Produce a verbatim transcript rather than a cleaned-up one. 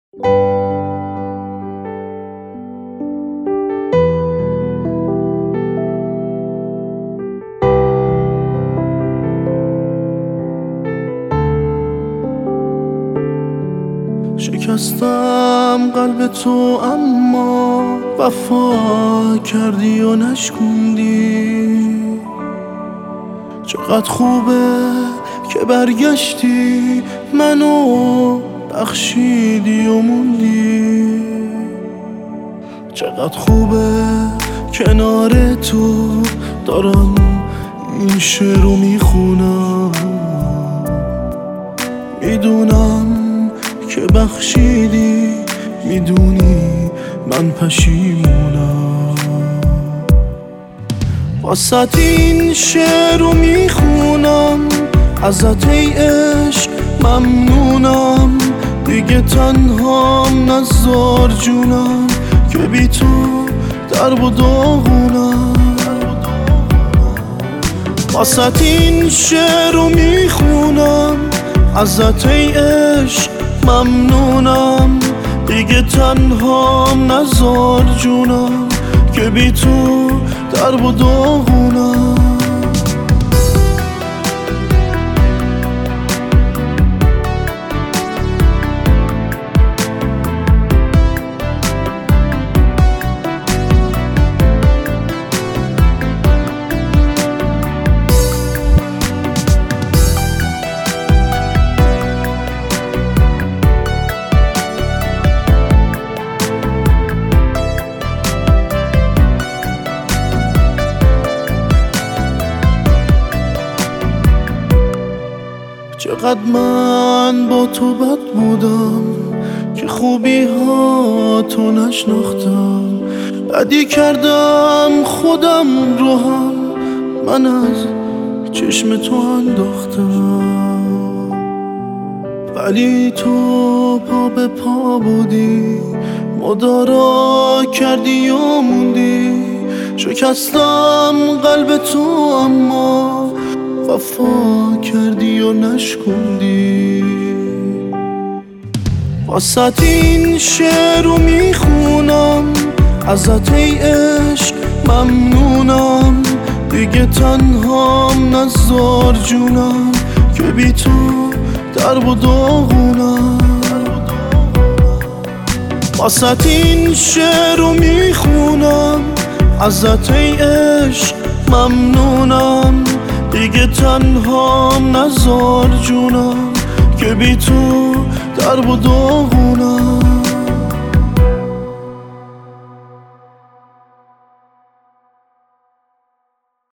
شکستم قلب تو اما وفا کردی و نشکوندی. چقدر خوبه که برگشتی منو بخشیدی و موندی. چقدر خوبه کنار تو دارم این شعر رو میخونم. میدونم که بخشیدی، میدونی من پشیمونم. واسه این شعر رو میخونم، ازت ای عشق ممنونم. دیگه تنهام نذار جونم که بی تو درب و داغونم. واسه این شعر رو میخونم، ازت ای عشق ممنونم. دیگه تنهام نذار جونم که بی تو درب و داغونم. چقدر من با تو بد بودم که خوبی ها تو نشناختم. بدی کردم خودم رو هم من از چشم تو انداختم. ولی تو پا به پا بودی، مدارا کردی و موندی. شکستم قلب تو اما وفا کردی و نشکوندی. واسه این شعر رو میخونم، ازت ای عشق ممنونم. دیگه تنهام نذار جونم که بی تو درب و داغونم. واسه این شعر رو میخونم، ازت ای عشق ممنونم. دیگه تنهام نذار جونم که بی تو درب و داغونم.